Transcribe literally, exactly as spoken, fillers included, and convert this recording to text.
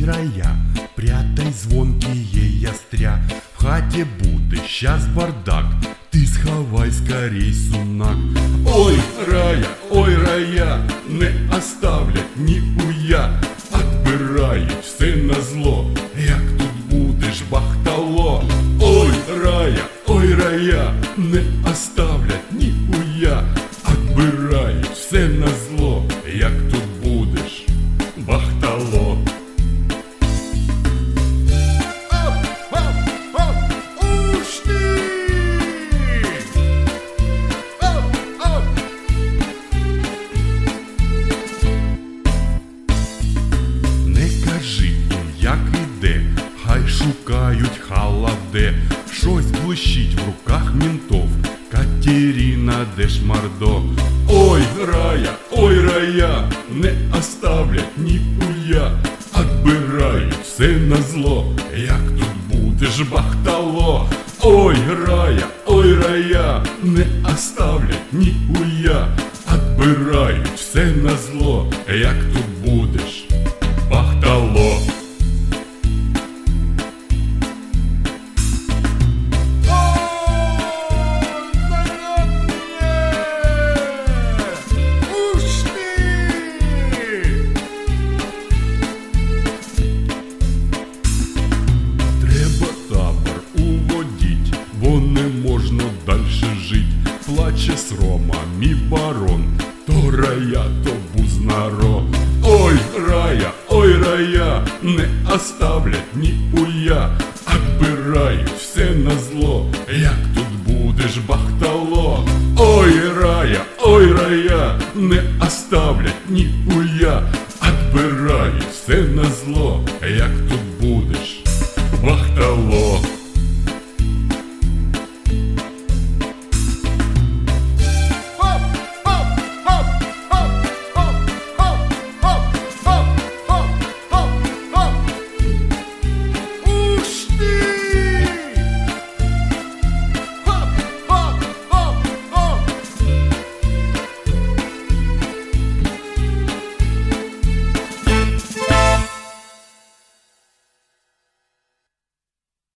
рая, прятай звонкие ястря. В хаті буде щас бардак, ти сховай скорей сунак. Ой, рая, ой, рая, не оставлять ніхуя, отбирають все назло, як тут будеш бахтало. Ой, рая, ой, рая, не оставлять ніхуя, отбирають все назло, як тут будеш бахтало. Як іде, хай шукають халаде, щось блищить в руках ментов. Катерина, де ж Мордо? Ой, рая, ой, рая, не оставлять ніхуя, отбирають все назло, як тут будеш бахтало. Ой, рая, ой, рая, не оставлять ніхуя, отбирають все назло, як тут будеш бахтало. Бо не можна дальше жить. Плаче срома мій барон, то рая, то бузнаро. Ой, рая, ой, рая, не оставлять ніхуя, отбирають все назло, як тут будеш бахтало. Ой, рая, ой, рая, не оставлять ніхуя, отбирають все назло,